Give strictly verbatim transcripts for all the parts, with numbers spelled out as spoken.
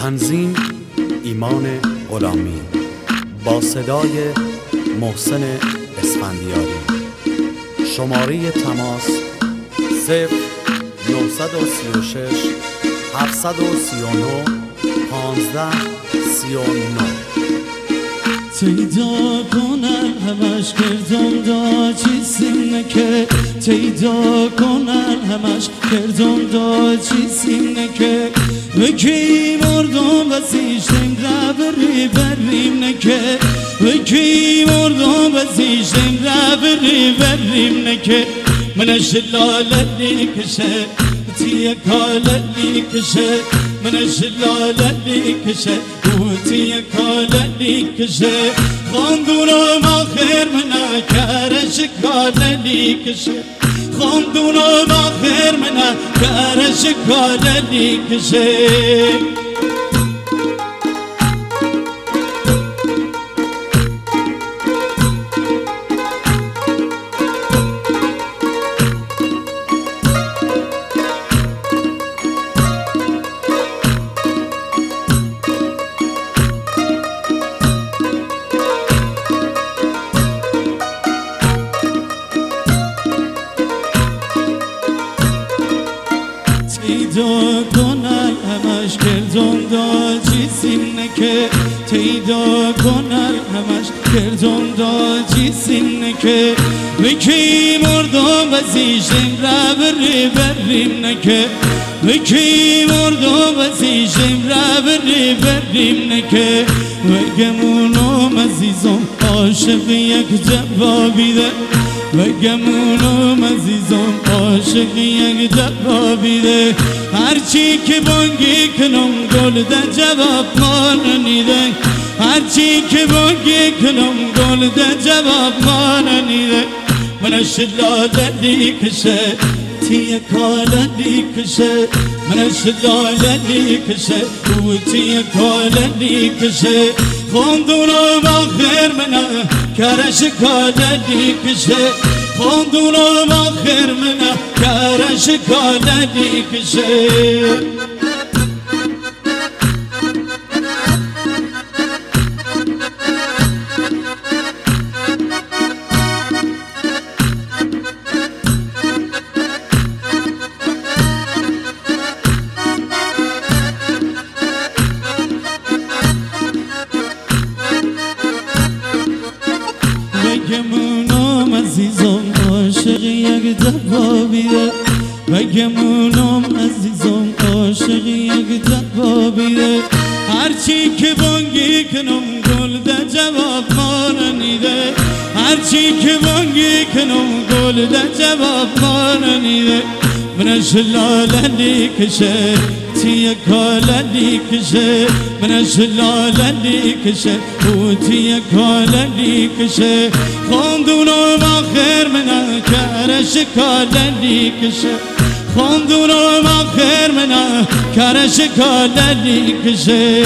تنظیم ایمان غلامی با صدای محسن اسفندیاری. شماره تماس صفر نهصد و سی و شش هفتصد و سی و نه پانزده سی و نه. تیدا کنن همش کردم دا چیزیم نکه تیدا کنن همش کردم دا چیزیم نکه وکی مردم وزیشتیم را بری بریم نکه وکی مردم وزیشتیم را بری بریم نکه منش لالی کشه تیه کالی کشه منش لالی کشه وتیه کالی کشه خاندونم آخر منا کارش کالی کشه خاندونم آخر منا کارش کالی کشه. تیدا کنن همش کردم دا چیزیم نکه تیدا کنن همش کردم دا چیزیم نکه وکی مردم وزیشتیم را بری بریم نکه وکی مردم وزیشتیم را بری بریم نکه وگمونم عزیزم عاشق یک جوابی ده وگمونم عزیزم عاشق یک جوابی ده هرچی که بانگی کنم گل ده جواب ما ننیده هرچی که بانگی کنم گل ده جواب ما ننیده منش لالی کشه تیه کالی کشه منش لالی کشه وتیه کالی کشه خاندونم آخر منا کارش کالی کشه خاندونم آخر منا کارش کالی کشه. وگمونم عزیزم عاشق یک جوابی ده وگمونم عزیزم عاشق یک جوابی ده هرچی که بانگی کنم گل ده جواب ما ننیده هرچی که بانگی کنم گل ده جواب ما ننیده منش لالی کشه تیه کالی کشه منش لالی کشه وتیه کالی کشه خاندونم آخر منا کارش کالی کشه خاندونم آخر منا کارش کالی کشه.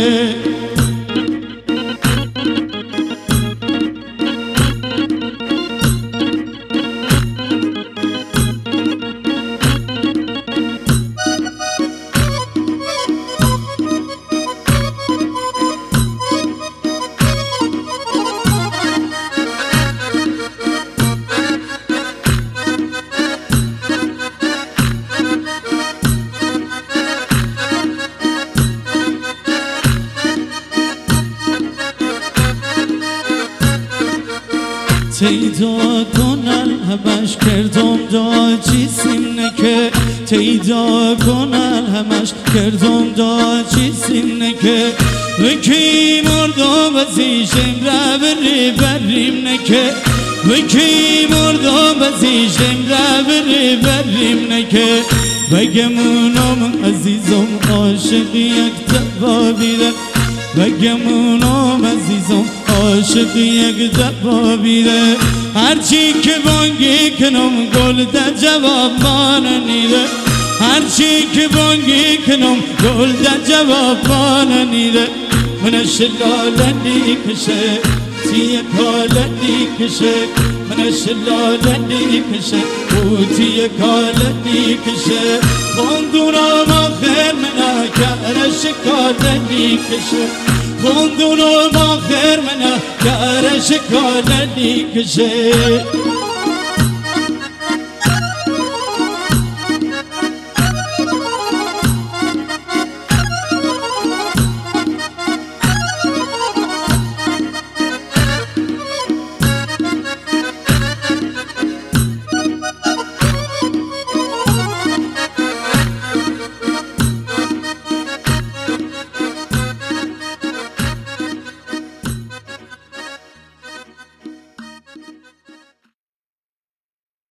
تیدا کنن همش کردم دا چیزیم نکه تیدا کنن همش کردم دا چیزیم نکه وکی مردم وزیشتیم را بری بریم نکه وکی مردم وزیشتیم را بری بریم نکه وگمونم عزیزم عاشق یک جوابی ده وگمونم عزیزم عاشق یک جوابی ده هرچی که بانگی کنم گل ده جواب ما ننیده هرچی که بانگی کنم گل ده جواب ما ننیده منش لالی کشه تیه کالی کشه من شلالنی کشه بوتی کالنی کشه خوندونم آخر من کرش کالنی کشه خوندونم آخر من کرش کالنی کشه